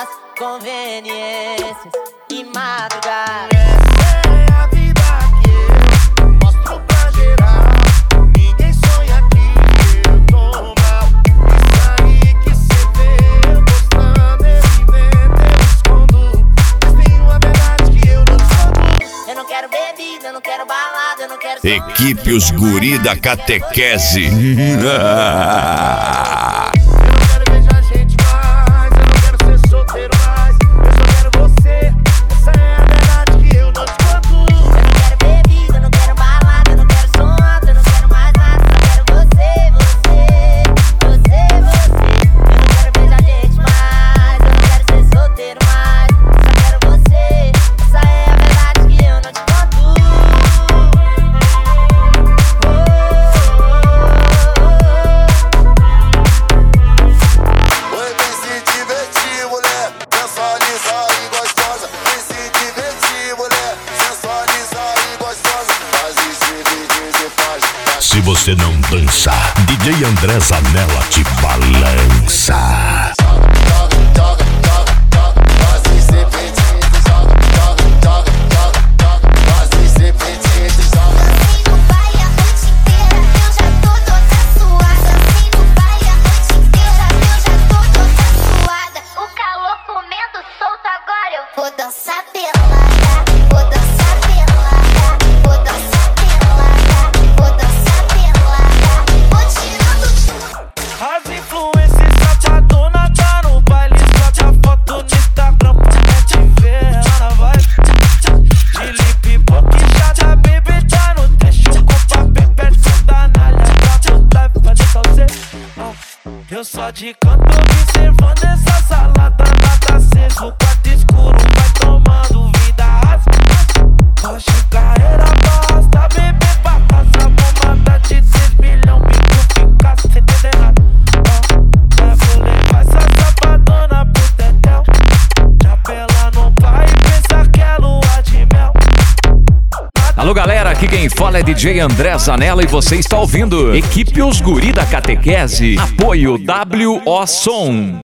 das conveniências e madrugar. Essa é a vida que eu mostro pra geral. Ninguém sonha que eu tô mal. Isso aí que cê vê eu postando, eu invento, eu escondo. Mas tem uma verdade que eu não escondo. Eu não quero bebida, eu não quero balada, eu não quero... Equipe Os Guri da Catequese. Se você não dança, DJ André Zanella te balança. O calor comendo solto, agora eu vou dançar pelada, vou dançar pelada, vou dançar pelada, vou dançar pelada, vou tirando. As influências chateadonas tá no baile, sobe a foto no Instagram pra te ver. Ela na vibe de lip pop, chata, baby, tá no deixo com papel perto da nalha pra botar e fazer salse. Eu só de canto observando essa salada, nada aceso, quarto escuro, vai tomando vida. Hoje carreira basta, bebê, pra casa, bomba de 6 milhões, bico fica sem entender nada. Vou levar essa sapadona pro tetel. Chapela no pai, pensa que é lua de mel. Alô galera, aqui quem fala é DJ André Zanella e você está ouvindo Equipe Os Guri da Catequese. Apoio WO Som.